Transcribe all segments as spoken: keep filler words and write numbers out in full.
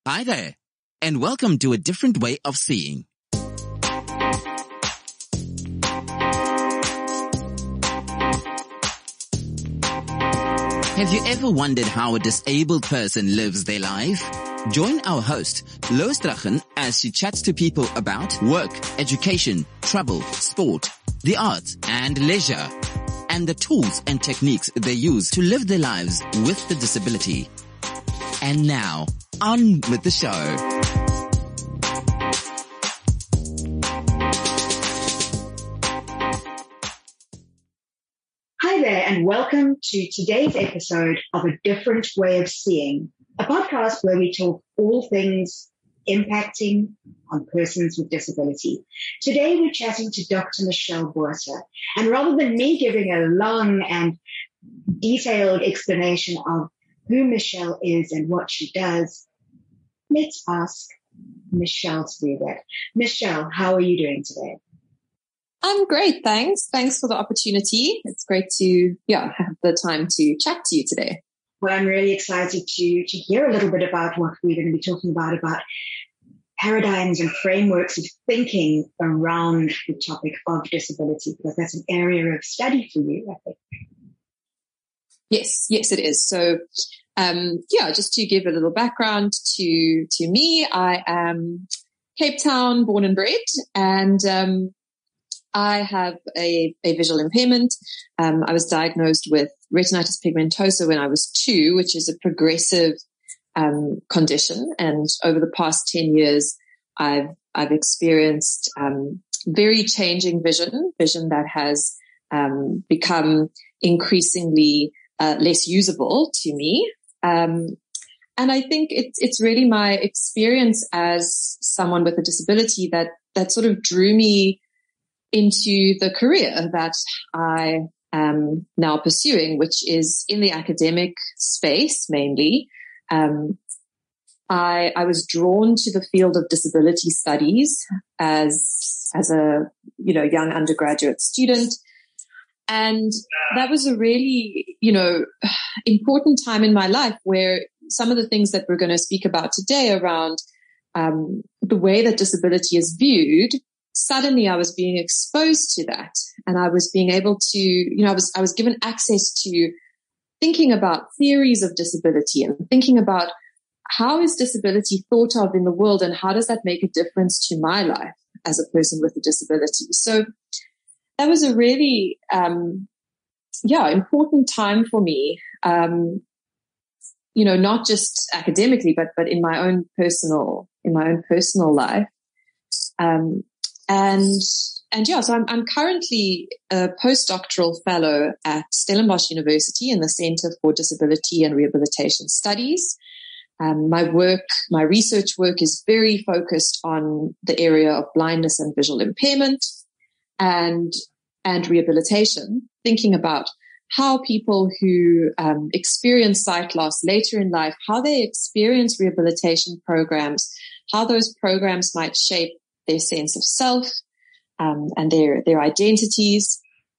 Hi there, and welcome to A Different Way of Seeing. Have you ever wondered how a disabled person lives their life? Join our host, Lois Drachen, as she chats to people about work, education, travel, sport, the arts, and leisure, and the tools and techniques they use to live their lives with the disability. And now, on with the show. Hi there, and welcome to today's episode of A Different Way of Seeing, a podcast where we talk all things impacting on persons with disability. Today we're chatting to Doctor Michelle Botha, and rather than me giving a long and detailed explanation of who Michelle is and what she does, let's ask Michelle to do that. Michelle, how are you doing today? I'm great, thanks. Thanks for the opportunity. It's great to yeah have the time to chat to you today. Well, I'm really excited to, to hear a little bit about what we're going to be talking about, about paradigms and frameworks of thinking around the topic of disability, because that's an area of study for you, I think. Yes, yes, it is. So, um, yeah, just to give a little background to to me, I am Cape Town born and bred, and um, I have a, a visual impairment. Um, I was diagnosed with retinitis pigmentosa when I was two, which is a progressive um, condition. And over the past ten years, I've I've experienced um, very changing vision, vision that has um, become increasingly uh, less usable to me. Um, and I think it's it's really my experience as someone with a disability that that sort of drew me into the career that I am now pursuing, which is in the academic space mainly. Um, I, I was drawn to the field of disability studies as as a you know young undergraduate student, and that was a really you know important time in my life where some of the things that we're going to speak about today around um, the way that disability is viewed. Suddenly I was being exposed to that, and I was being able to, you know, I was, I was given access to thinking about theories of disability and thinking about how is disability thought of in the world and how does that make a difference to my life as a person with a disability. So that was a really, um, yeah, important time for me, um, you know, not just academically, but, but in my own personal, in my own personal life. Um, And, and yeah, so I'm, I'm currently a postdoctoral fellow at Stellenbosch University in the Center for Disability and Rehabilitation Studies. Um, my work, my research work is very focused on the area of blindness and visual impairment and, and rehabilitation, thinking about how people who um, experience sight loss later in life, how they experience rehabilitation programs, how those programs might shape their sense of self, um, and their, their identities.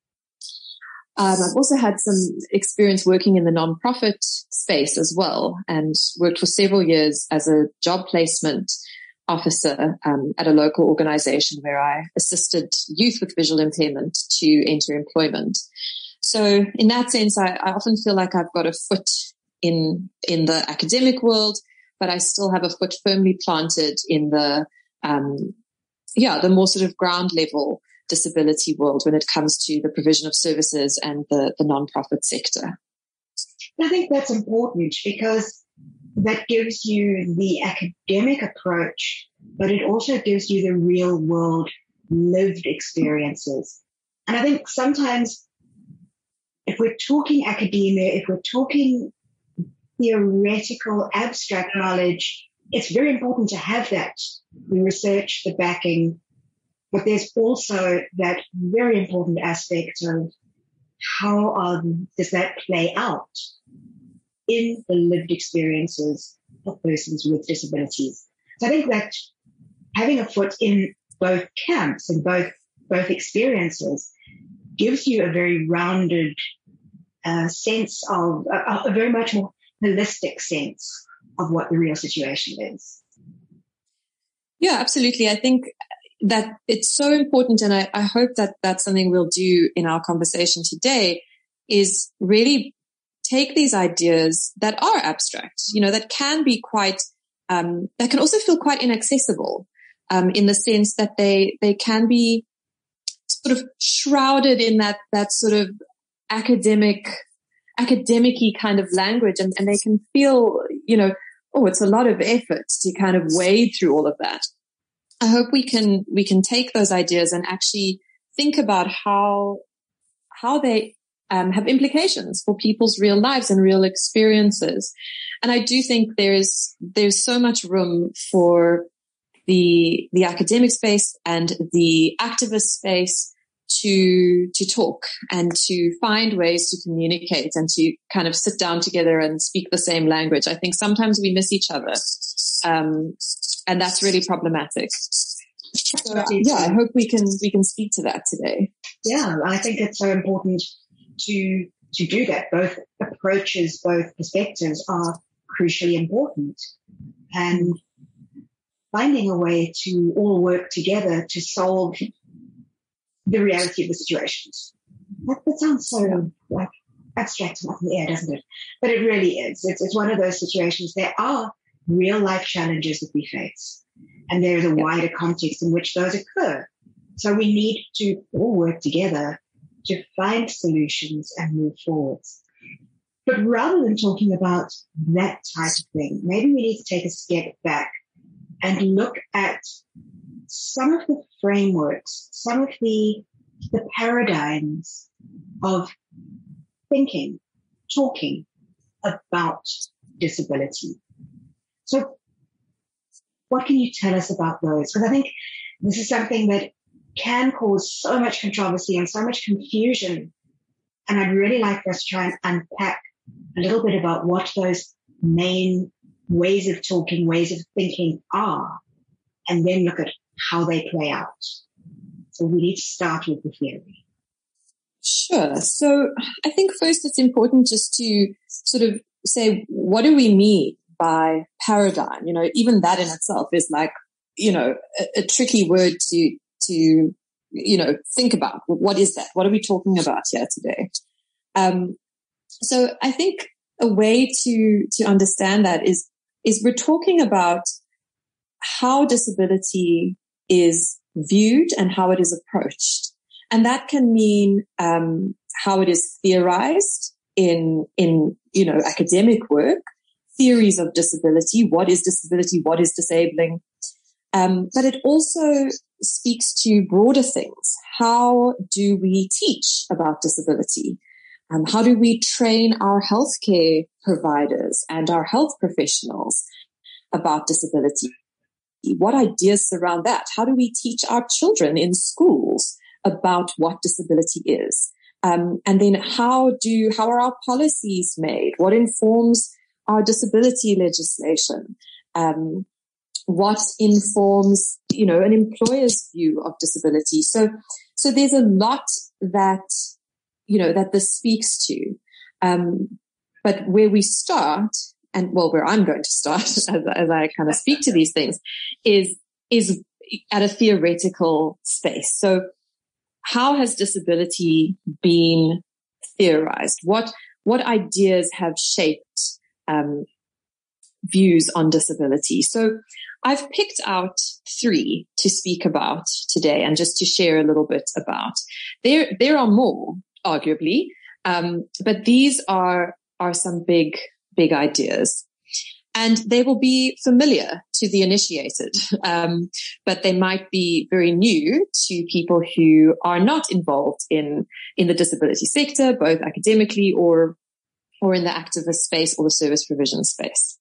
Um, I've also had some experience working in the nonprofit space as well, and worked for several years as a job placement officer, um, at a local organization where I assisted youth with visual impairment to enter employment. So in that sense, I, I often feel like I've got a foot in, in the academic world, but I still have a foot firmly planted in the, um, yeah, the more sort of ground level disability world when it comes to the provision of services and the, the nonprofit sector. I think that's important because that gives you the academic approach, but it also gives you the real world lived experiences. And I think sometimes if we're talking academia, if we're talking theoretical, abstract knowledge, it's very important to have that, the research, the backing, but there's also that very important aspect of how um, does that play out in the lived experiences of persons with disabilities. So I think that having a foot in both camps and both both experiences gives you a very rounded uh, sense of, a, a very much more holistic sense of what the real situation is. Yeah, absolutely. I think that it's so important, and I, I hope that that's something we'll do in our conversation today, is really take these ideas that are abstract, you know, that can be quite, um, that can also feel quite inaccessible, um, in the sense that they, they can be sort of shrouded in that, that sort of academic, academic-y kind of language, and, and they can feel, you know, oh, it's a lot of effort to kind of wade through all of that. I hope we can, we can take those ideas and actually think about how, how they um, have implications for people's real lives and real experiences. And I do think there's, there's so much room for the, the academic space and the activist space to, to talk and to find ways to communicate and to kind of sit down together and speak the same language. I think sometimes we miss each other. Um, and that's really problematic. So, yeah, I hope we can, we can speak to that today. Yeah, I think it's so important to, to do that. Both approaches, both perspectives are crucially important, and finding a way to all work together to solve the reality of the situations. That, that sounds so like abstract and up in the air, doesn't it? But it really is. It's, it's one of those situations. There are real life challenges that we face, and there's a wider context in which those occur. So we need to all work together to find solutions and move forwards. But rather than talking about that type of thing, maybe we need to take a step back and look at some of the frameworks, some of the, the paradigms of thinking, talking about disability. So what can you tell us about those? Because I think this is something that can cause so much controversy and so much confusion. And I'd really like for us to try and unpack a little bit about what those main ways of talking, ways of thinking are, and then look at how they play out. So we need to start with the theory. Sure. So I think first it's important just to sort of say, what do we mean by paradigm? You know, even that in itself is like, you know, a, a tricky word to, to, you know, think about. What is that? What are we talking about here today? Um, so I think a way to, to understand that is, is we're talking about how disability is viewed and how it is approached. And that can mean, um, how it is theorized in, in, you know, academic work, theories of disability. What is disability? What is disabling? Um, but it also speaks to broader things. How do we teach about disability? Um, how do we train our healthcare providers and our health professionals about disability? What ideas surround that? How do we teach our children in schools about what disability is? Um, and then how do, how are our policies made? What informs our disability legislation? Um, what informs, you know, an employer's view of disability? So, so there's a lot that, you know, that this speaks to. Um, but where we start, and well, where I'm going to start as, as I kind of speak to these things is, is at a theoretical space. So how has disability been theorized? What, what ideas have shaped, um, views on disability? So I've picked out three to speak about today and just to share a little bit about. There, there are more, arguably, um, but these are, are some big, big ideas. And they will be familiar to the initiated, um, but they might be very new to people who are not involved in, in the disability sector, both academically or, or in the activist space or the service provision space.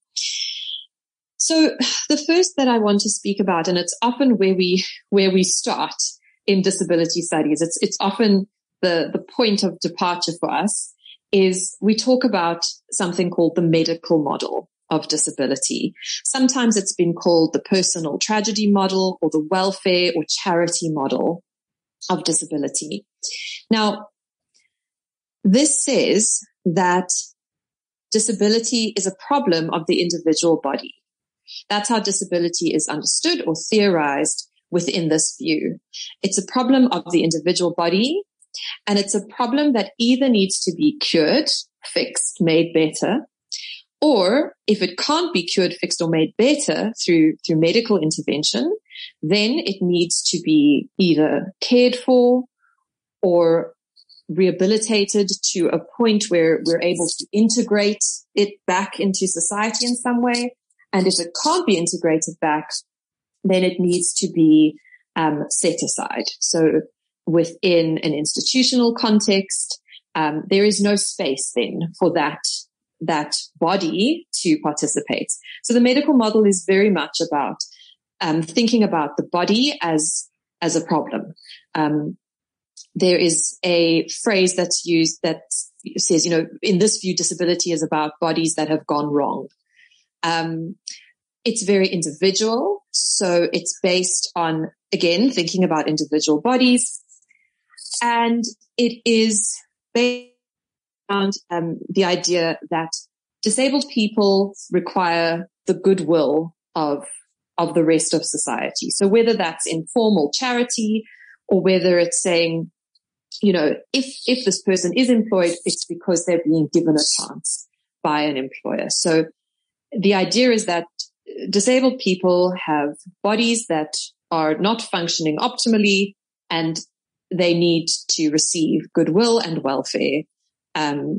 So the first that I want to speak about, and it's often where we, where we start in disability studies, it's, it's often the, the point of departure for us, is we talk about something called the medical model of disability. Sometimes it's been called the personal tragedy model or the welfare or charity model of disability. Now, this says that disability is a problem of the individual body. That's how disability is understood or theorized within this view. It's a problem of the individual body, and it's a problem that either needs to be cured, fixed, made better, or if it can't be cured, fixed, or made better through, through medical intervention, then it needs to be either cared for or rehabilitated to a point where we're able to integrate it back into society in some way. And if it can't be integrated back, then it needs to be um, set aside. So within an institutional context, um, there is no space then for that that body to participate. So the medical model is very much about um, thinking about the body as as a problem. Um, there is a phrase that's used that says, you know, in this view, disability is about bodies that have gone wrong. Um, it's very individual, so it's based on, again, thinking about individual bodies, and it is based on um, the idea that disabled people require the goodwill of of the rest of society. So whether that's informal charity or whether it's saying, you know, if if this person is employed, it's because they're being given a chance by an employer. So the idea is that disabled people have bodies that are not functioning optimally, and they need to receive goodwill and welfare. Um,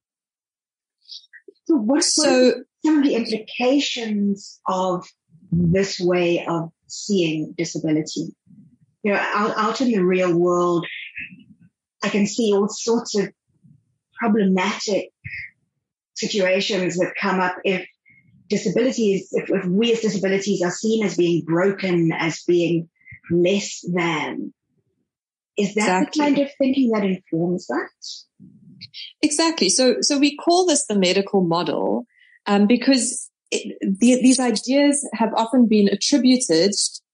so what so, are some of the implications of this way of seeing disability? You know, out, out in the real world, I can see all sorts of problematic situations that come up if disabilities, if, if we as disabilities are seen as being broken, as being less than. Is that exactly the kind of thinking that informs that? Exactly. So, so we call this the medical model um, because it, the, these ideas have often been attributed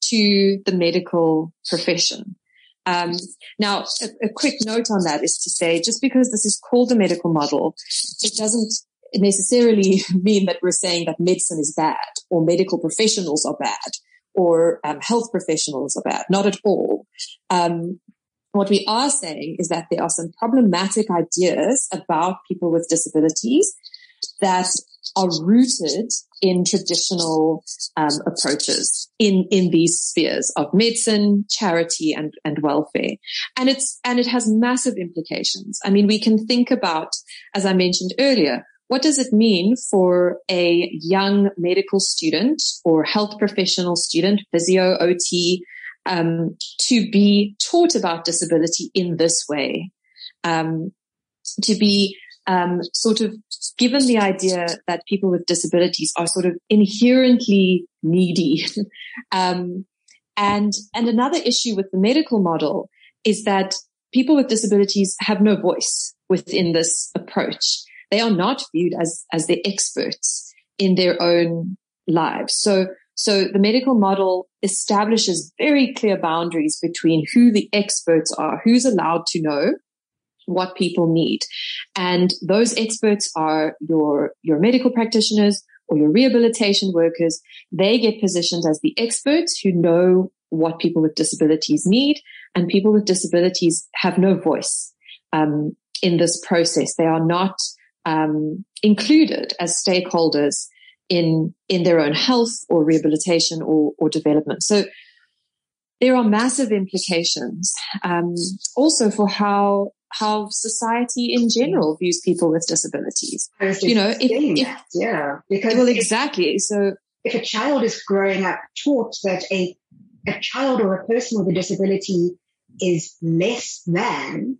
to the medical profession. Um, now, a, a quick note on that is to say, just because this is called the medical model, it doesn't necessarily mean that we're saying that medicine is bad or medical professionals are bad or um, health professionals are bad. Not at all. Um, what we are saying is that there are some problematic ideas about people with disabilities that are rooted in traditional um, approaches in, in these spheres of medicine, charity, and, and welfare. And it's, and it has massive implications. I mean, we can think about, as I mentioned earlier, what does it mean for a young medical student or health professional student, physio, O T, um, to be taught about disability in this way, um, to be um, sort of given the idea that people with disabilities are sort of inherently needy. um, and, and another issue with the medical model is that people with disabilities have no voice within this approach. They are not viewed as, as the experts in their own lives. So, so the medical model establishes very clear boundaries between who the experts are, who's allowed to know what people need. And those experts are your, your medical practitioners or your rehabilitation workers. They get positioned as the experts who know what people with disabilities need, and people with disabilities have no voice, um, in this process. They are not, um, included as stakeholders in, in their own health or rehabilitation or, or development. So there are massive implications, um, also for how, how society in general views people with disabilities. You know, if, if that, yeah, because well, if, exactly. So if a child is growing up taught that a, a child or a person with a disability is less than,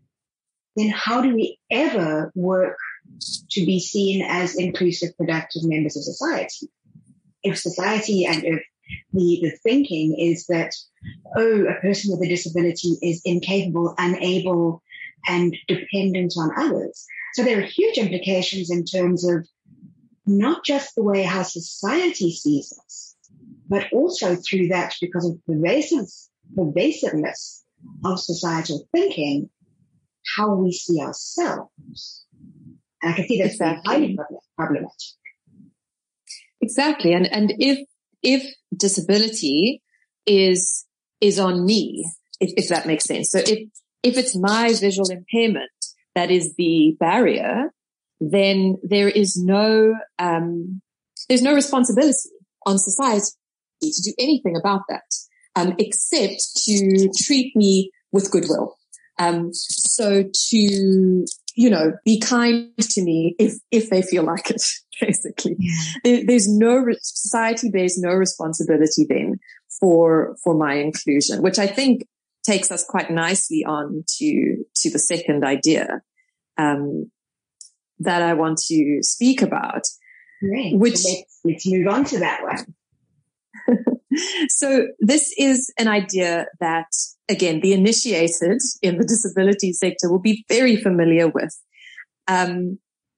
then how do we ever work to be seen as inclusive, productive members of society? If society and if the, the thinking is that, oh, a person with a disability is incapable, unable, and dependent on others. So there are huge implications in terms of not just the way how society sees us, but also through that, because of the pervasiveness, pervasiveness of societal thinking, how we see ourselves. And I can see that's Exactly. highly problematic. Exactly. And, and if, if disability is, is on me, if, if that makes sense. So if, if it's my visual impairment that is the barrier, then there is no, um, there's no responsibility on society to do anything about that, um, except to treat me with goodwill. Um, so to, you know, be kind to me if, if they feel like it, basically. There, there's no, society bears no responsibility then for, for my inclusion, which I think takes us quite nicely on to, to the second idea, um, that I want to speak about. Great. Which, so let's, let's move on to that one. So this is an idea that, again, the initiated in the disability sector will be very familiar with. Um,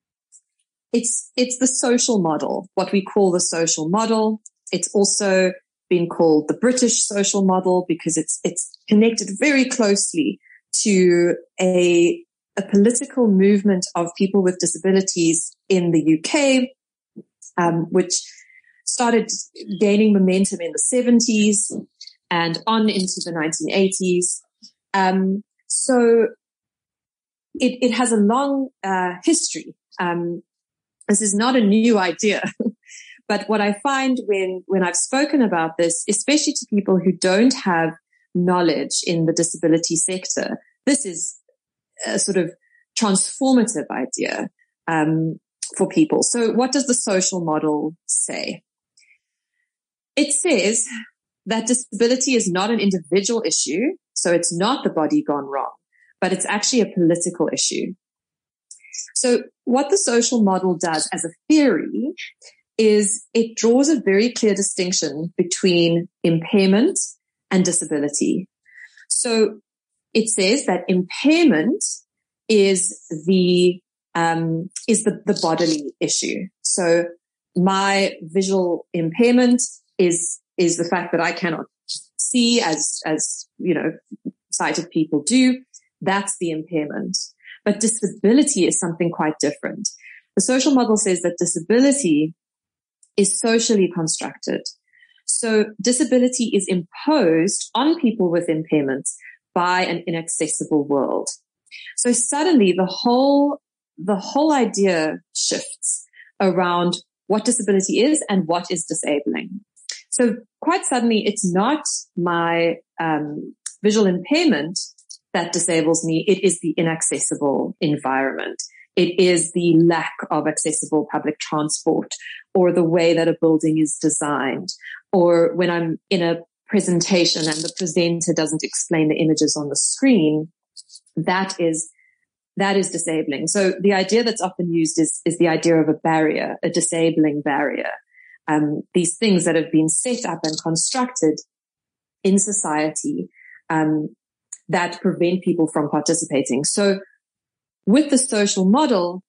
it's, it's the social model, what we call the social model. It's also been called the British social model because it's, it's connected very closely to a, a political movement of people with disabilities in the U K, um, which started gaining momentum in the seventies and on into the nineteen eighties. Um, so it, it has a long uh, history. Um, this is not a new idea. But what I find when, when I've spoken about this, especially to people who don't have knowledge in the disability sector, this is a sort of transformative idea um, for people. So what does the social model say? It says that disability is not an individual issue, so it's not the body gone wrong, but it's actually a political issue. So what the social model does as a theory is it draws a very clear distinction between impairment and disability. So it says that impairment is the um, is the, the bodily issue. So my visual impairment is is the fact that I cannot see as as you know sighted people do. That's the impairment. But disability is something quite different. The social model says that disability is socially constructed. So disability is imposed on people with impairments by an inaccessible world. So suddenly the whole, the whole idea shifts around what disability is and what is disabling. So quite suddenly it's not my um, visual impairment that disables me. It is the inaccessible environment. It is the lack of accessible public transport or the way that a building is designed, or when I'm in a presentation and the presenter doesn't explain the images on the screen, that is, that is disabling. So the idea that's often used is, is the idea of a barrier, a disabling barrier. Um, these things that have been set up and constructed in society, um, that prevent people from participating. So with the social model,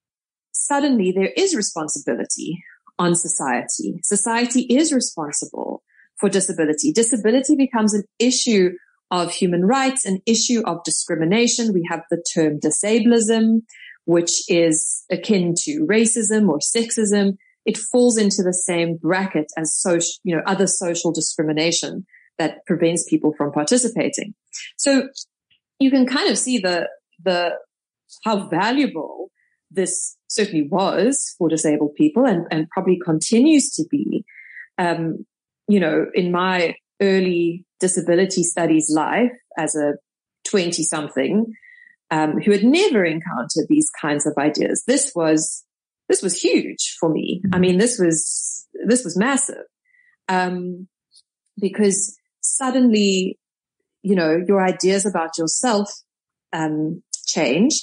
suddenly there is responsibility on society. Society is responsible for disability. Disability becomes an issue of human rights, an issue of discrimination. We have the term disablism, which is akin to racism or sexism. It falls into the same bracket as social, you know, other social discrimination that prevents people from participating. So you can kind of see the, the, how valuable this certainly was for disabled people and, and probably continues to be. Um, you know, in my early disability studies life as a twenty something, um, who had never encountered these kinds of ideas, this was, this was huge for me. I mean, this was, this was massive. Um, because suddenly, you know, your ideas about yourself, um, change.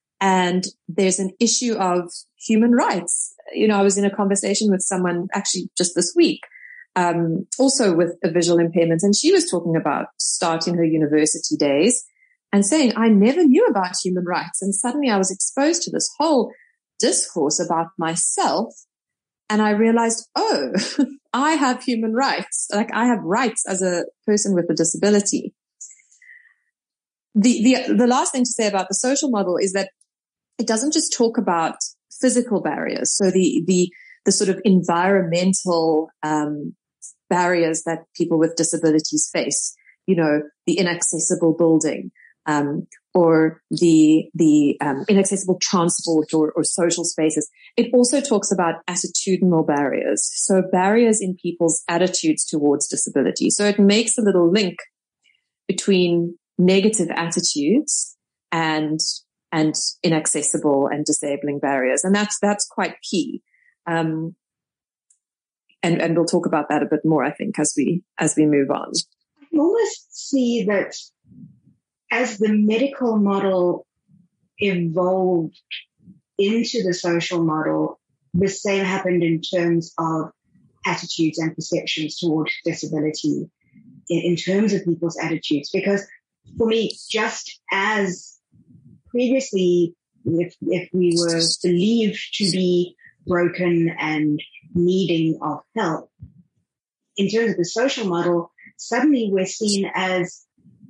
And there's an issue of human rights. You know, I was in a conversation with someone actually just this week, um, also with a visual impairment. And she was talking about starting her university days and saying, I never knew about human rights. And suddenly I was exposed to this whole discourse about myself. And I realized, oh, I have human rights. Like I have rights as a person with a disability. The, the, the last thing to say about the social model is that it doesn't just talk about physical barriers. So the, the, the sort of environmental, um, barriers that people with disabilities face, you know, the inaccessible building, um, or the, the, um, inaccessible transport or, or social spaces. It also talks about attitudinal barriers. So barriers in people's attitudes towards disability. So it makes a little link between negative attitudes and, and inaccessible and disabling barriers. And that's, that's quite key. Um, and, and we'll talk about that a bit more, I think, as we, as we move on. I can almost see that as the medical model evolved into the social model, the same happened in terms of attitudes and perceptions towards disability, in, in terms of people's attitudes. Because for me, just as previously, if, if we were believed to be broken and needing of help, in terms of the social model, suddenly we're seen as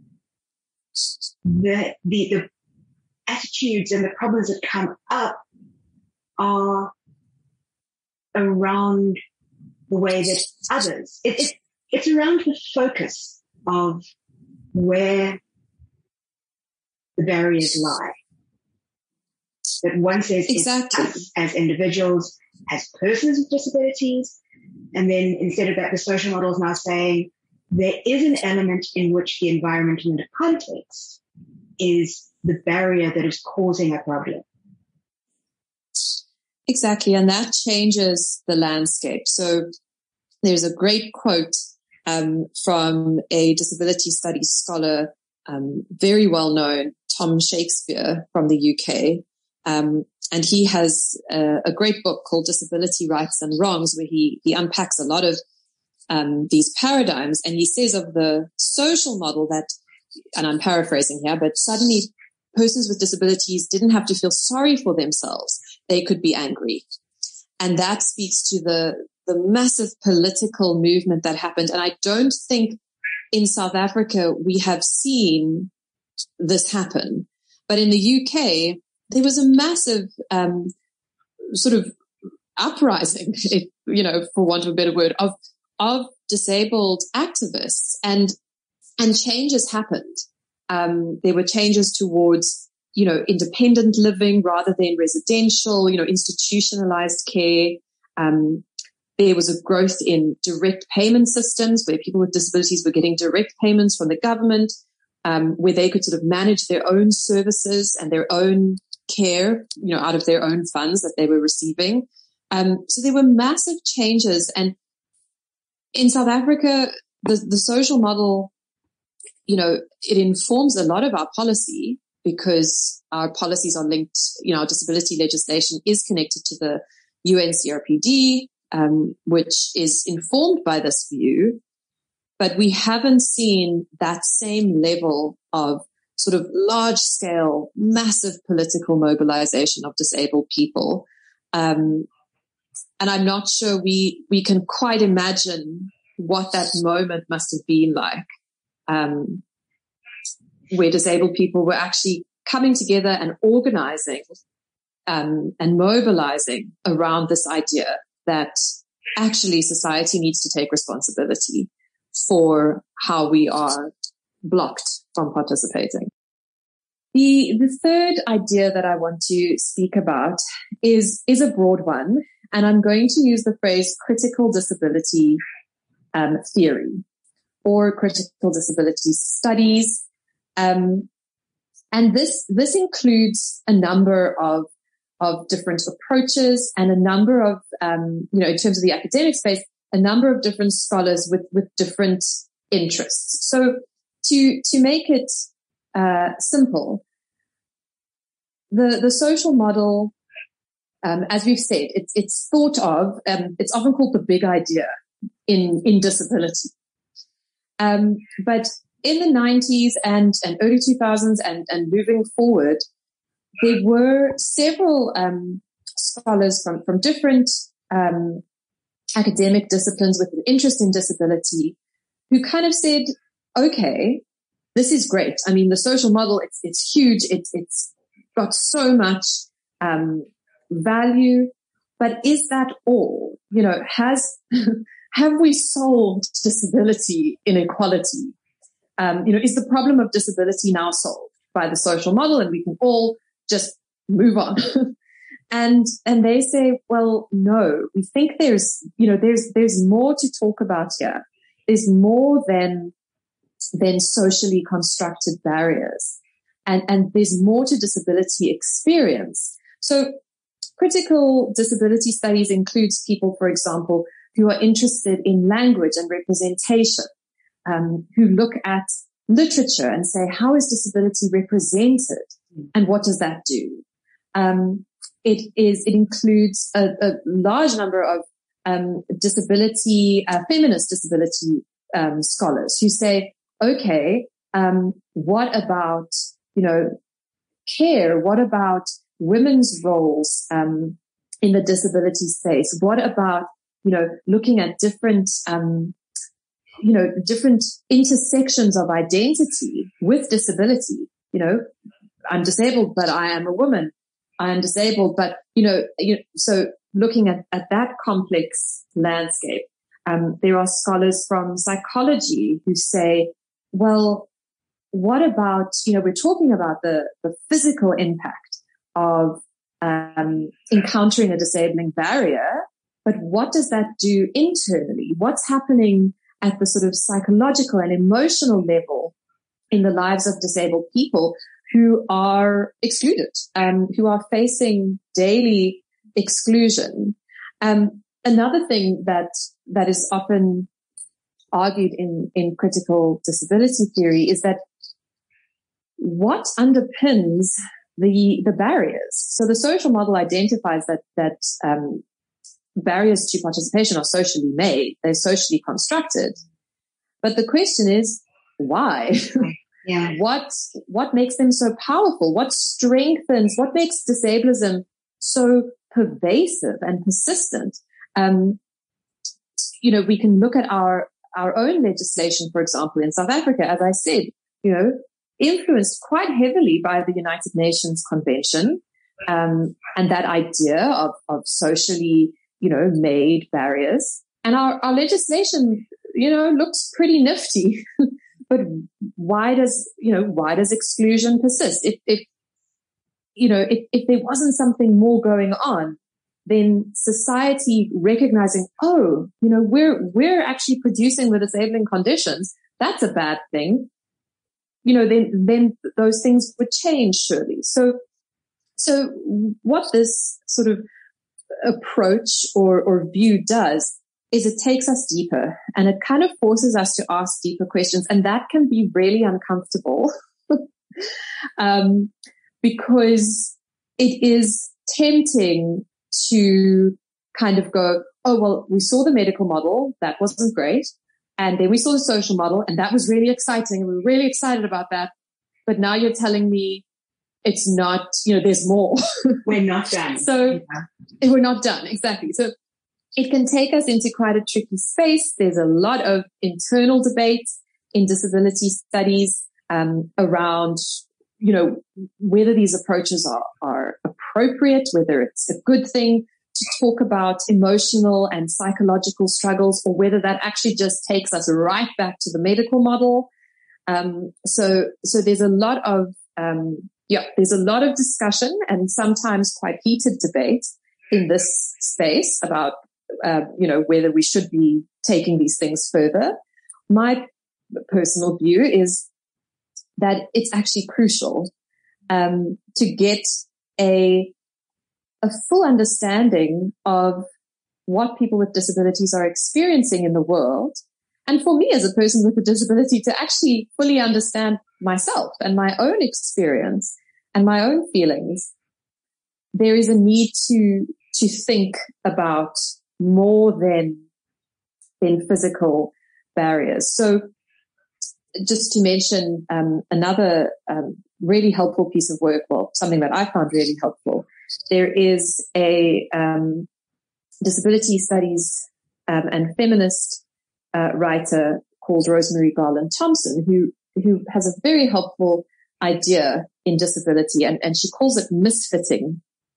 the, the, the attitudes and the problems that come up are around the way that others, it, it, it's around the focus of where the barriers lie. That one says exactly. It's us as individuals, as persons with disabilities, and then instead of that, the social model is now saying there is an element in which the environment and the context is the barrier that is causing a problem. Exactly, and that changes the landscape. So there's a great quote um, from a disability studies scholar, um, very well known, Tom Shakespeare from the U K. Um, and he has a, a great book called Disability Rights and Wrongs, where he, he unpacks a lot of um, these paradigms. And he says of the social model that, and I'm paraphrasing here, but suddenly persons with disabilities didn't have to feel sorry for themselves. They could be angry. And that speaks to the, the massive political movement that happened. And I don't think in South Africa we have seen this happen. But in the U K, there was a massive um, sort of uprising, if, you know, for want of a better word, of of disabled activists, and and changes happened. Um, there were changes towards, you know, independent living rather than residential, you know, institutionalized care. Um, there was a growth in direct payment systems where people with disabilities were getting direct payments from the government, um, where they could sort of manage their own services and their own care, you know, out of their own funds that they were receiving. Um, so there were massive changes. And in South Africa, the, the social model, you know, it informs a lot of our policy because our policies are linked, you know, our disability legislation is connected to the U N C R P D, um, which is informed by this view. But we haven't seen that same level of sort of large scale, massive political mobilization of disabled people. Um, and I'm not sure we, we can quite imagine what that moment must have been like, um, where disabled people were actually coming together and organizing, um, and mobilizing around this idea that actually society needs to take responsibility for how we are blocked from participating. The, the third idea that I want to speak about is, is a broad one, and I'm going to use the phrase critical disability um, theory or critical disability studies. Um, and this, this includes a number of, of different approaches and a number of, um, you know, in terms of the academic space, a number of different scholars with, with different interests. So to, to make it, uh, simple, the, the social model, um, as we've said, it's, it's thought of, um, it's often called the big idea in, in disability. Um, but in the nineties and, and early two thousands and, and moving forward, there were several, um, scholars from, from different, um, academic disciplines with an interest in disability who kind of said, okay, this is great. I mean, the social model, it's, it's huge. It's, it's got so much, um, value. But is that all? You know, has, have we solved disability inequality? Um, you know, is the problem of disability now solved by the social model and we can all just move on? and, and they say, well, no, we think there's, you know, there's, there's more to talk about here. There's more than, than socially constructed barriers. And, and there's more to disability experience. So critical disability studies includes people, for example, who are interested in language and representation, um, who look at literature and say, how is disability represented and what does that do? Um, it is, it includes a, a large number of um, disability, uh, feminist disability um, scholars who say, okay, um, what about, you know, care? What about women's roles um, in the disability space? What about, you know, looking at different, um, you know, different intersections of identity with disability? You know, I'm disabled, but I am a woman. I am disabled, but, you know, you, so looking at, at that complex landscape, um, there are scholars from psychology who say, well, what about, you know, we're talking about the, the physical impact of um, encountering a disabling barrier, but what does that do internally? What's happening at the sort of psychological and emotional level in the lives of disabled people who are excluded, um, who are facing daily exclusion? Um, another thing that that is often argued in, in critical disability theory is that what underpins the the barriers. So the social model identifies that that um, barriers to participation are socially made, they're socially constructed. But the question is, why? Yeah. What what makes them so powerful? What strengthens? What makes disablism so pervasive and persistent? Um, you know, we can look at our our own legislation, for example, in South Africa, as I said, you know, influenced quite heavily by the United Nations Convention, um, and that idea of, of socially, you know, made barriers. And our, our legislation, you know, looks pretty nifty. But why does, you know, why does exclusion persist? If, if, you know, if, if there wasn't something more going on, then society recognizing, oh, you know, we're, we're actually producing the disabling conditions. That's a bad thing. You know, then, then those things would change surely. So, so what this sort of approach or, or view does is it takes us deeper and it kind of forces us to ask deeper questions. And that can be really uncomfortable, um, because it is tempting to kind of go, oh, well, we saw the medical model. That wasn't great. And then we saw the social model and that was really exciting. And we were really excited about that. But now you're telling me it's not, you know, there's more. We're not done. So yeah. We're not done. Exactly. So it can take us into quite a tricky space. There's a lot of internal debate in disability studies, um, around, you know, whether these approaches are, are appropriate, whether it's a good thing to talk about emotional and psychological struggles, or whether that actually just takes us right back to the medical model. Um, so, so there's a lot of, um, yeah, there's a lot of discussion and sometimes quite heated debate in this space about, uh, you know, whether we should be taking these things further. My personal view is that it's actually crucial, um, to get a, a full understanding of what people with disabilities are experiencing in the world. And for me as a person with a disability to actually fully understand myself and my own experience and my own feelings, there is a need to, to think about more than, than physical barriers. So just to mention, um, another, um, really helpful piece of work, well, something that I found really helpful. There is a, um, disability studies, um, and feminist, uh, writer called Rosemary Garland Thompson, who, who has a very helpful idea in disability, and, and she calls it misfitting.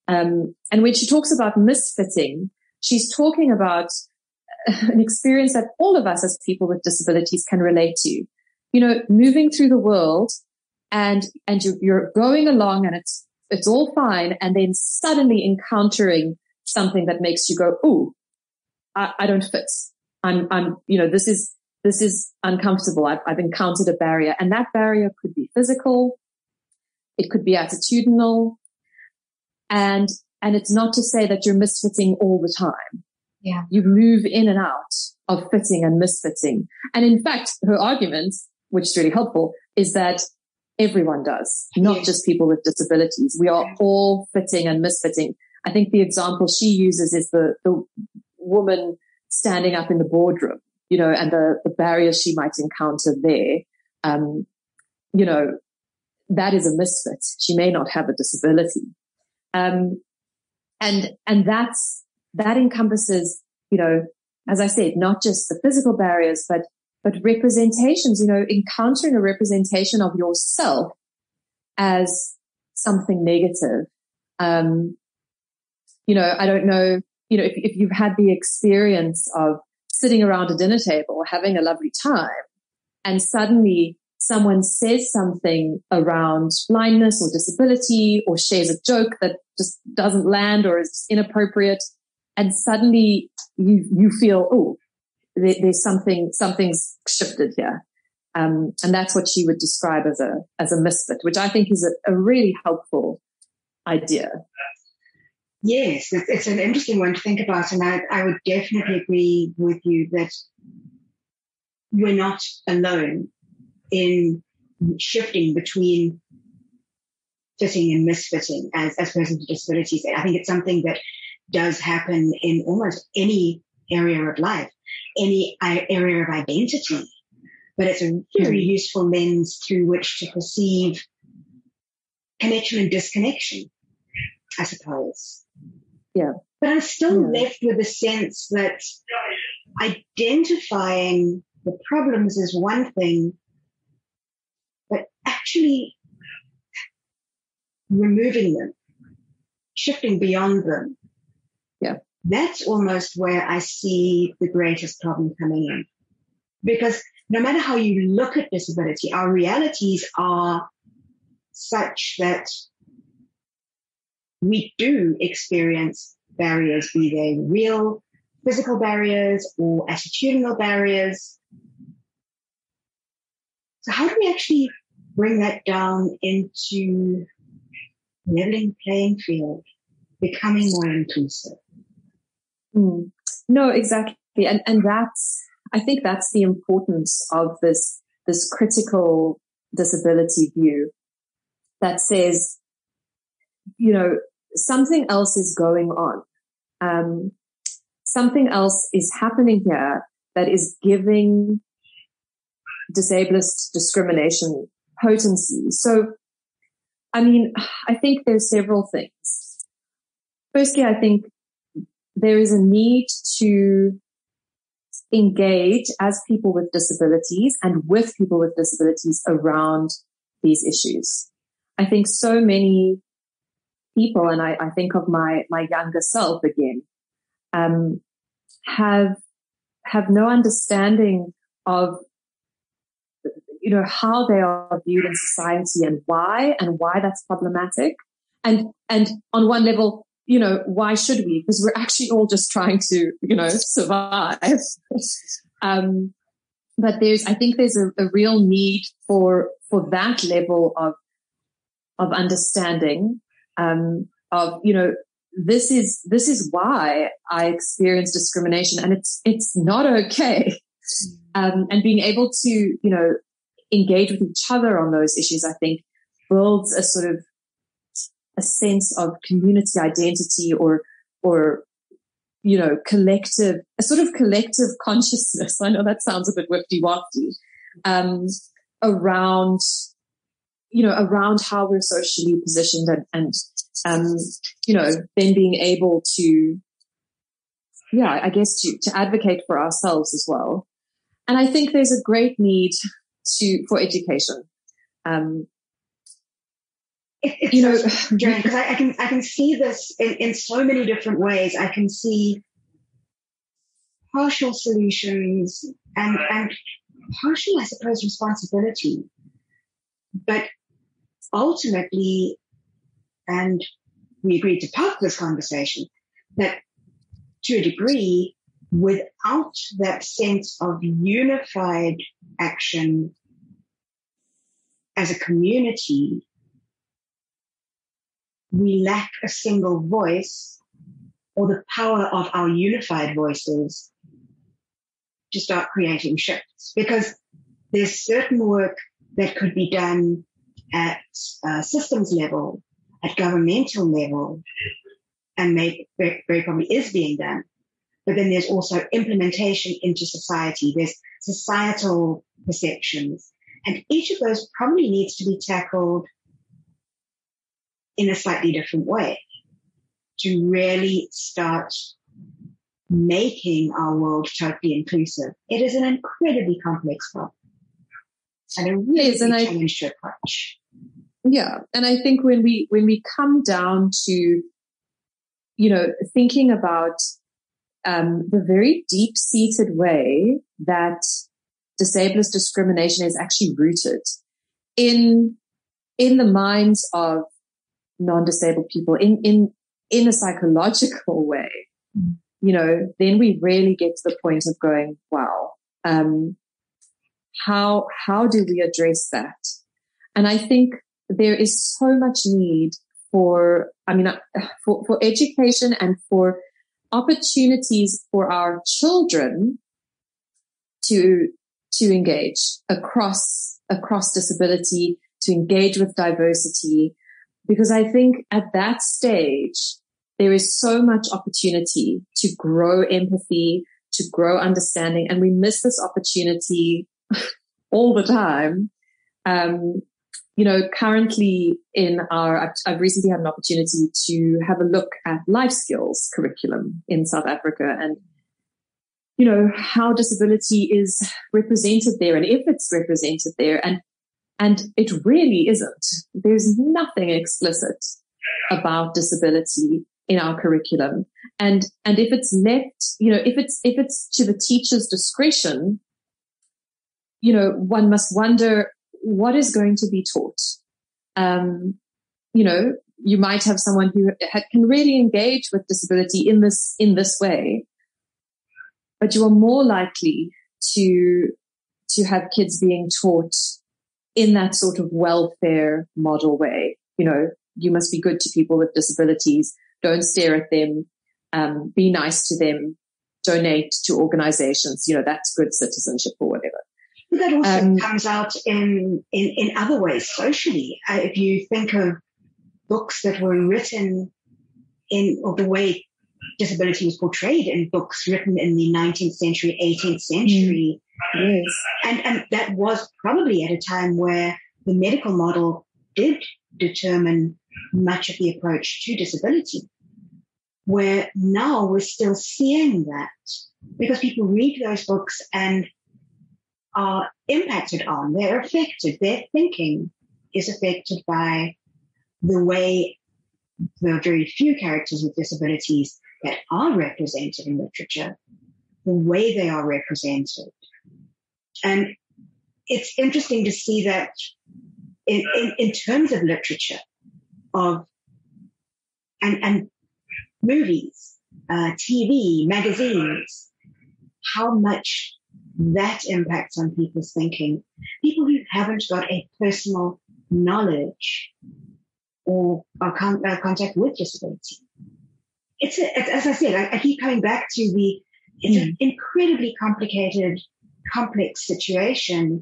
Um, and when she talks about misfitting, she's talking about an experience that all of us as people with disabilities can relate to. You know, moving through the world and, and you're, you're going along and it's, it's all fine. And then suddenly encountering something that makes you go, "Ooh, I, I don't fit. I'm, I'm, you know, this is, this is uncomfortable. I've, I've encountered a barrier." And that barrier could be physical. It could be attitudinal. And, and it's not to say that you're misfitting all the time. Yeah. You move in and out of fitting and misfitting. And in fact, her argument, which is really helpful, is that everyone does, not Yes. just people with disabilities. We are all fitting and misfitting. I think the example she uses is the, the woman standing up in the boardroom, you know, and the, the barriers she might encounter there. Um, you know, that is a misfit. She may not have a disability. Um, and, and that's, that encompasses, you know, as I said, not just the physical barriers, but, but representations, you know, encountering a representation of yourself as something negative. Um, you know, I don't know, you know, if, if you've had the experience of sitting around a dinner table, having a lovely time, and suddenly someone says something around blindness or disability or shares a joke that just doesn't land or is inappropriate. And suddenly you, you feel, oh, there, there's something, something's shifted here. Um, and that's what she would describe as a, as a misfit, which I think is a, a really helpful idea. Yes, it's, it's an interesting one to think about. And I, I would definitely agree with you that we're not alone in shifting between fitting and misfitting as, as persons with disabilities. I think it's something that does happen in almost any area of life, any area of identity, but it's a very mm-hmm. useful lens through which to perceive connection and disconnection, I suppose. Yeah. But I'm still yeah. left with a sense that identifying the problems is one thing, but actually removing them, shifting beyond them, yeah, that's almost where I see the greatest problem coming in. Because no matter how you look at disability, our realities are such that we do experience barriers, be they real physical barriers or attitudinal barriers. So how do we actually bring that down into leveling playing field, becoming more inclusive? Mm. No, exactly. And, and that's, I think that's the importance of this, this critical disability view that says, you know, something else is going on. Um, something else is happening here that is giving disableist discrimination potency. So, I mean, I think there's several things. Firstly, I think there is a need to engage as people with disabilities and with people with disabilities around these issues. I think so many people, and I, I think of my, my younger self again, um, have, have no understanding of, you know, how they are viewed in society and why, and why that's problematic. And, and on one level, you know, why should we? Because we're actually all just trying to, you know, survive. um, but there's, I think there's a, a real need for, for that level of, of understanding, um, of, you know, this is, this is why I experience discrimination, and it's, it's not okay. Um, and being able to, you know, engage with each other on those issues, I think builds a sort of a sense of community identity or, or, you know, collective, a sort of collective consciousness. I know that sounds a bit wifty-wafty, um, around, you know, around how we're socially positioned and, and, um, you know, then being able to, yeah, I guess to, to advocate for ourselves as well. And I think there's a great need to, for education. Um, it, it's you know, so strange because I, I can I can see this in, in so many different ways. I can see partial solutions and and partial, I suppose, responsibility, but ultimately, and we agreed to park this conversation, that to a degree, without that sense of unified action as a community, we lack a single voice or the power of our unified voices to start creating shifts. Because there's certain work that could be done at uh, systems level, at governmental level, and may, very, very probably is being done. But then there's also implementation into society. There's societal perceptions. And each of those probably needs to be tackled in a slightly different way to really start making our world totally inclusive. It is an incredibly complex problem and a really yes, and big I, challenge to approach. Yeah. And I think when we, when we come down to, you know, thinking about um, the very deep-seated way that disableist discrimination is actually rooted in, in the minds of non-disabled people, in, in, in a psychological way, you know, then we really get to the point of going, wow, um, how, how do we address that? And I think there is so much need for, I mean, for, for education and for opportunities for our children to, to engage across, across disability, to engage with diversity. Because I think at that stage, there is so much opportunity to grow empathy, to grow understanding, and we miss this opportunity all the time. Um, you know, currently in our, I've, I've recently had an opportunity to have a look at life skills curriculum in South Africa and, you know, how disability is represented there and if it's represented there. And, and it really isn't. There's nothing explicit about disability in our curriculum. And, and if it's left, you know, if it's, if it's to the teacher's discretion, you know, one must wonder what is going to be taught. Um, you know, you might have someone who ha- can really engage with disability in this, in this way, but you are more likely to, to have kids being taught in that sort of welfare model way. You know, you must be good to people with disabilities. Don't stare at them. Um, be nice to them. Donate to organizations. You know, that's good citizenship or whatever. But that also Um, comes out in, in, in other ways socially. Uh, if you think of books that were written in, or the way disability was portrayed in books written in the nineteenth century, eighteenth century. Yes. And, and that was probably at a time where the medical model did determine much of the approach to disability, where now we're still seeing that because people read those books and are impacted on, they're affected, their thinking is affected by the way the very few characters with disabilities that are represented in literature, the way they are represented. And it's interesting to see that in, in, in terms of literature, of and, and movies, uh, T V, magazines, how much that impacts on people's thinking. People who haven't got a personal knowledge or, or con- uh, contact with disability. It's, a, it's as I said, I, I keep coming back to the, it's mm. an incredibly complicated, complex situation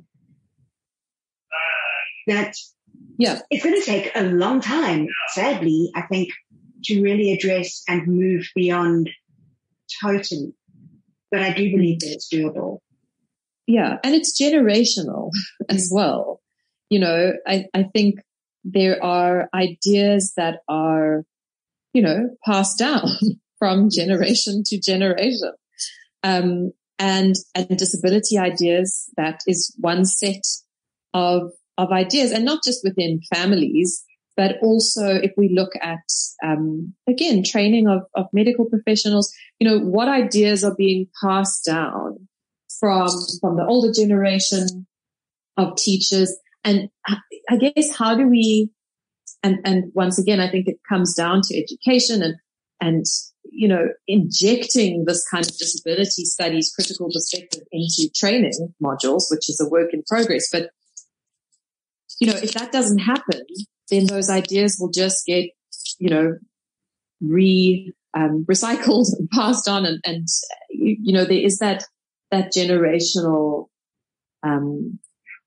that yeah. it's going to take a long time, sadly, I think, to really address and move beyond totally. But I do believe that it's doable. Yeah, and it's generational as well. You know, I, I think there are ideas that are, you know, passed down from generation to generation. Um, and, and disability ideas, that is one set of, of ideas, and not just within families, but also if we look at, um, again, training of, of medical professionals, you know, what ideas are being passed down from, from the older generation of teachers. And I guess how do we, and, and once again, I think it comes down to education and, and, you know, injecting this kind of disability studies critical perspective into training modules, which is a work in progress. But, you know, if that doesn't happen, then those ideas will just get, you know, re, um, recycled and passed on. And, and, you know, there is that, that generational, um,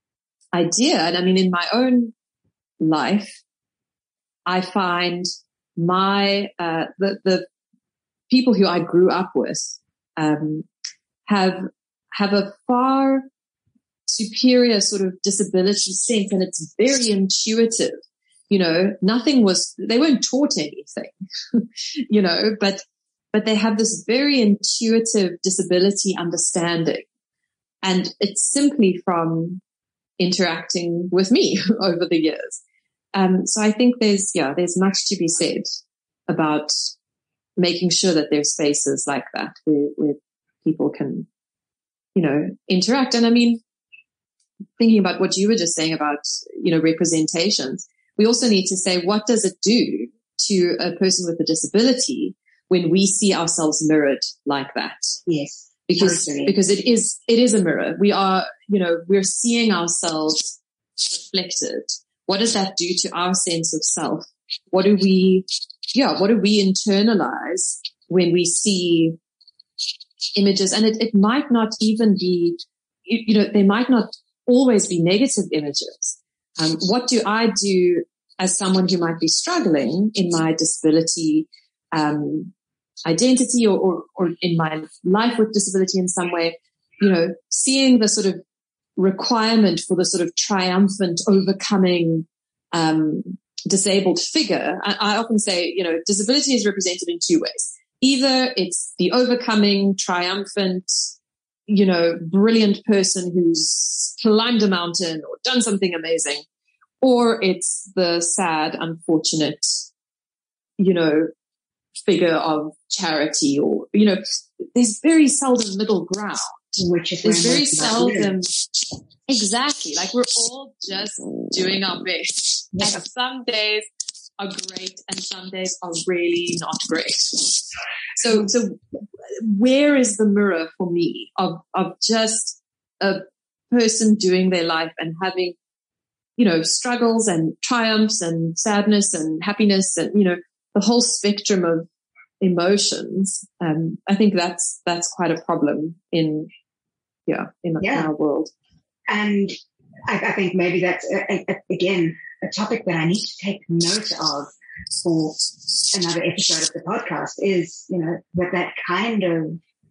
idea. And I mean, in my own life, I find my, uh, the, the people who I grew up with, um, have, have a far superior sort of disability sense, and it's very intuitive. You know, nothing was, they weren't taught anything, you know, but, but they have this very intuitive disability understanding. And it's simply from interacting with me over the years. Um, so I think there's, yeah, there's much to be said about making sure that there's spaces like that where, where people can, you know, interact. And I mean, thinking about what you were just saying about, you know, representations, we also need to say, what does it do to a person with a disability when we see ourselves mirrored like that? Yes. Because, totally. because it is, it is a mirror. We are, you know, we're seeing ourselves reflected. What does that do to our sense of self? What do we, yeah, what do we internalize when we see images? And it, it might not even be, you know, they might not always be negative images. Um, what do I do as someone who might be struggling in my disability, um, identity or, or, or in my life with disability in some way, you know, seeing the sort of requirement for the sort of triumphant overcoming, um, disabled figure. I, I often say, you know, disability is represented in two ways. Either it's the overcoming, triumphant, you know, brilliant person who's climbed a mountain or done something amazing, or it's the sad, unfortunate, you know, figure of charity, or, you know, there's very seldom middle ground. Which is there's very seldom, exactly, like we're all just doing our best. Yeah. And some days are great and some days are really not great. So, so where is the mirror for me of, of just a person doing their life and having, you know, struggles and triumphs and sadness and happiness and, you know, the whole spectrum of emotions. Um, I think that's, that's quite a problem in, yeah, in, yeah. in our world. And I, I think maybe that's, a, a, again, a topic that I need to take note of for another episode of the podcast is, you know, that that kind of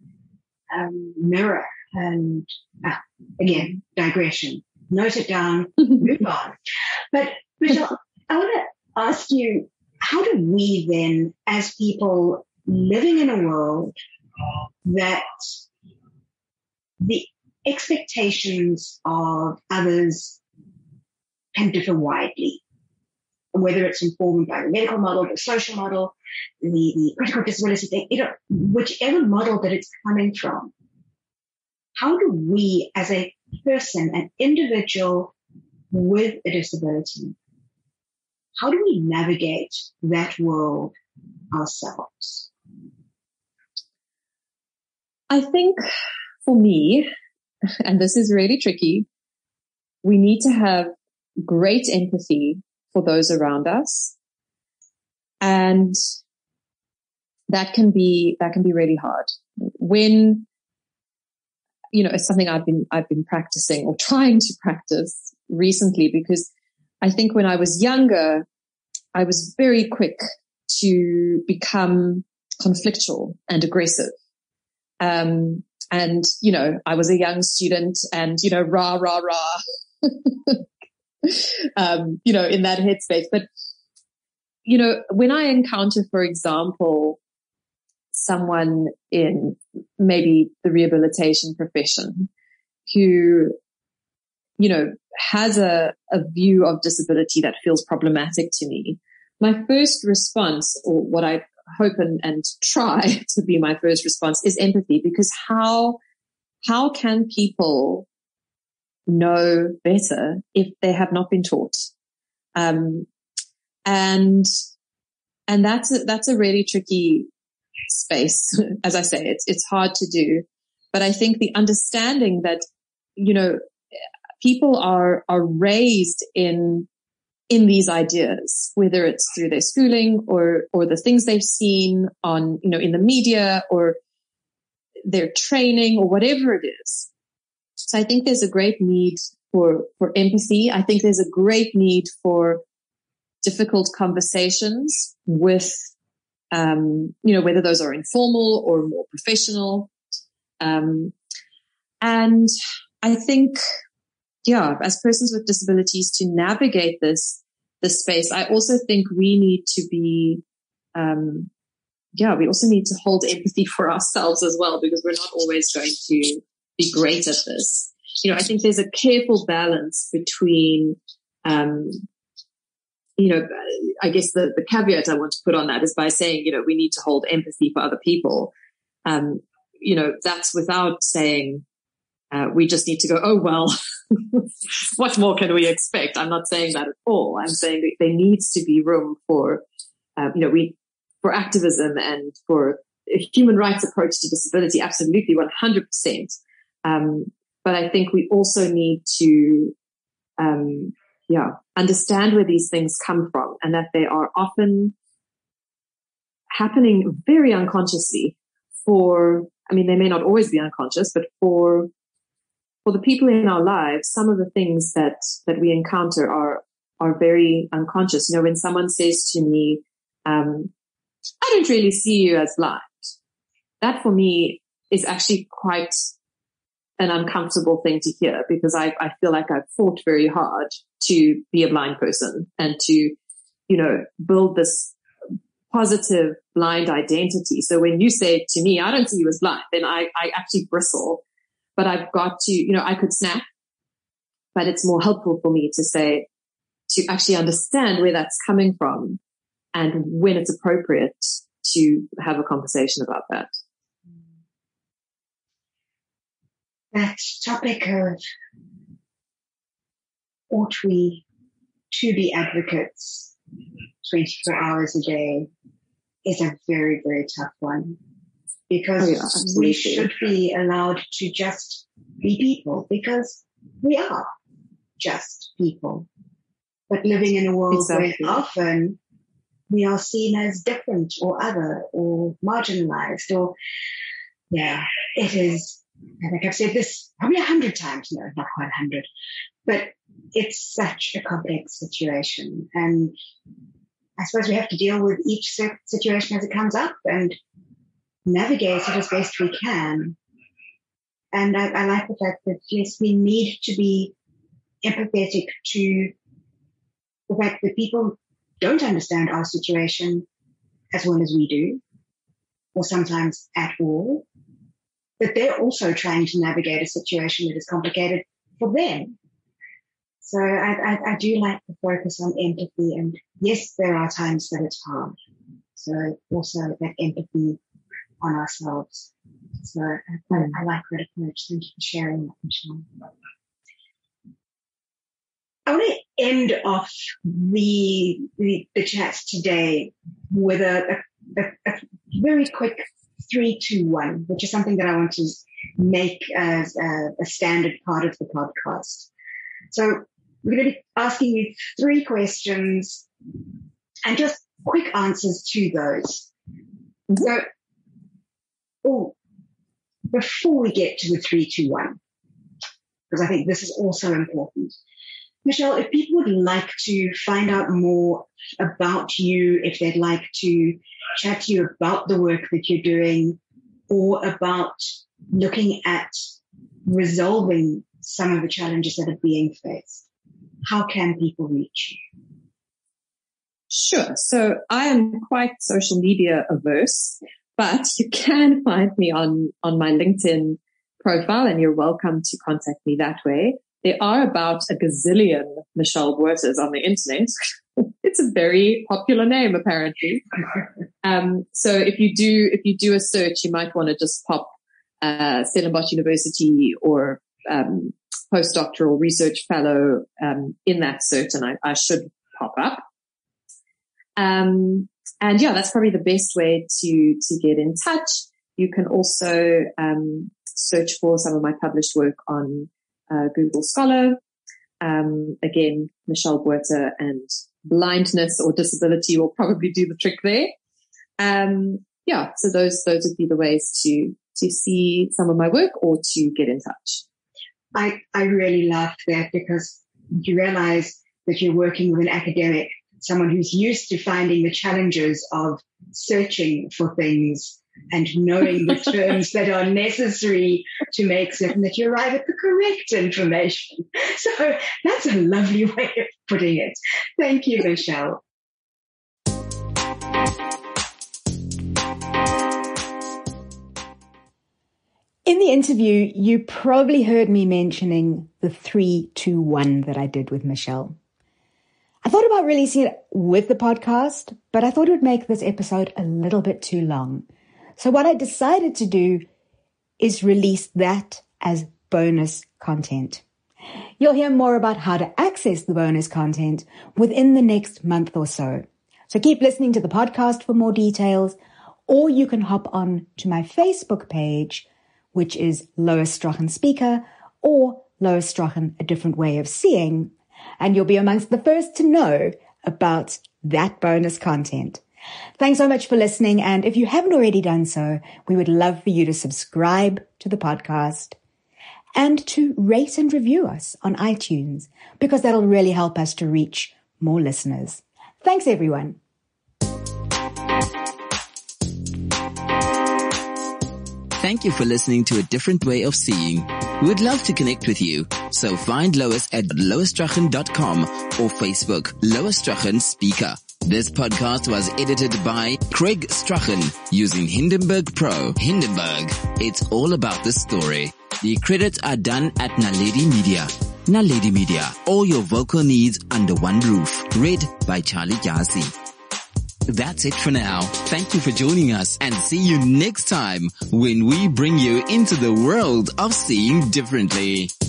um, mirror and, uh, again, digression. Note it down, move on. But, Rachel, I want to ask you, how do we then, as people living in a world that the expectations of others can differ widely, whether it's informed by the medical model, the social model, the, the critical disability thing, you know, whichever model that it's coming from, how do we as a person, an individual with a disability, how do we navigate that world ourselves? I think for me, and this is really tricky, we need to have great empathy for those around us. And that can be, that can be really hard. When, you know, it's something I've been, I've been practicing or trying to practice recently, because I think when I was younger, I was very quick to become conflictual and aggressive. Um, and, you know, I was a young student and, you know, rah, rah, rah, um, you know, in that headspace. But, you know, when I encounter, for example, someone in maybe the rehabilitation profession who you know, has a, a view of disability that feels problematic to me, my first response, or what I hope and, and try to be my first response, is empathy. Because how, how can people know better if they have not been taught? Um, and, and that's a, that's a really tricky space. As I say, it's, it's hard to do, but I think the understanding that, you know, people are, are raised in, in these ideas, whether it's through their schooling or, or the things they've seen on, you know, in the media or their training or whatever it is. So I think there's a great need for, for empathy. I think there's a great need for difficult conversations with, um, you know, whether those are informal or more professional. Um, and I think, yeah, as persons with disabilities, to navigate this, this space, I also think we need to be, um, yeah, we also need to hold empathy for ourselves as well, because we're not always going to be great at this. You know, I think there's a careful balance between, um, you know, I guess the, the caveat I want to put on that is by saying, you know, we need to hold empathy for other people. Um, you know, that's without saying, uh, we just need to go, oh, well, what more can we expect? I'm not saying that at all. I'm saying that there needs to be room for, uh, you know, we, for activism and for a human rights approach to disability. Absolutely, one hundred percent. Um, but I think we also need to, um, yeah, understand where these things come from, and that they are often happening very unconsciously for, I mean, they may not always be unconscious, but for, for the people in our lives, some of the things that, that we encounter are, are very unconscious. You know, when someone says to me, um, I don't really see you as blind, that for me is actually quite an uncomfortable thing to hear, because I, I feel like I've fought very hard to be a blind person and to, you know, build this positive blind identity. So when you say to me, I don't see you as blind, then I, I actually bristle, but I've got to, you know, I could snap, but it's more helpful for me to say, to actually understand where that's coming from and when it's appropriate to have a conversation about that. That topic of ought we to be advocates twenty-four hours a day is a very, very tough one, because oh, yeah, we should be allowed to just be people, because we are just people. But living in a world exactly. where often we are seen as different or other or marginalized, or, yeah, it is, I think I've said this probably a hundred times, no, not quite a hundred, but it's such a complex situation. And I suppose we have to deal with each situation as it comes up and navigate it as best we can. And I, I like the fact that, yes, we need to be empathetic to the fact that people don't understand our situation as well as we do, or sometimes at all. But they're also trying to navigate a situation that is complicated for them. So I, I, I do like the focus on empathy. And yes, there are times that it's hard. So also that empathy on ourselves. So I, I like that approach. Thank you for sharing that, Michelle. I want to end off the, the, the chat today with a, a, a very quick three, two, one, which is something that I want to make as a, a standard part of the podcast. So we're going to be asking you three questions and just quick answers to those. So, oh, before we get to the three, two, one, because I think this is also important. Michelle, if people would like to find out more about you, if they'd like to chat to you about the work that you're doing, or about looking at resolving some of the challenges that are being faced, how can people reach you? Sure. So I am quite social media averse, but you can find me on, on my LinkedIn profile, and you're welcome to contact me that way. there are about a gazillion Michelle Bottas on the internet. It's a very popular name, apparently. Um, so if you do, if you do a search, you might want to just pop, uh, Stellenbosch University or, um, postdoctoral research fellow, um, in that search, and I, I should pop up. Um, and yeah, that's probably the best way to, to get in touch. You can also, um, search for some of my published work on, uh, Google Scholar. Um, again, Michelle Bottas and blindness or disability will probably do the trick there. Um, yeah, so those, those would be the ways to, to see some of my work or to get in touch. I, I really laughed that because you realize that you're working with an academic, someone who's used to finding the challenges of searching for things and knowing the terms that are necessary to make certain that you arrive at the correct information. So that's a lovely way of putting it. Thank you, Michelle. In the interview, you probably heard me mentioning the three two one that I did with Michelle. I thought about releasing it with the podcast, but I thought it would make this episode a little bit too long. So what I decided to do is release that as bonus content. You'll hear more about how to access the bonus content within the next month or so. So keep listening to the podcast for more details, or you can hop on to my Facebook page, which is Lois Strachan Speaker, or Lois Strachan, A Different Way of Seeing, and you'll be amongst the first to know about that bonus content. Thanks so much for listening, and if you haven't already done so, we would love for you to subscribe to the podcast and to rate and review us on iTunes, because that'll really help us to reach more listeners. Thanks, everyone. Thank you for listening to A Different Way of Seeing. We would love to connect with you, so find Lois at lois strachan dot com or Facebook Lois Strachan Speaker. This podcast was edited by Craig Strachan using Hindenburg Pro. Hindenburg, it's all about the story. The credits are done at Naledi Media. Naledi Media, all your vocal needs under one roof. Read by Charlie Yasi. That's it for now. Thank you for joining us, and see you next time when we bring you into the world of seeing differently.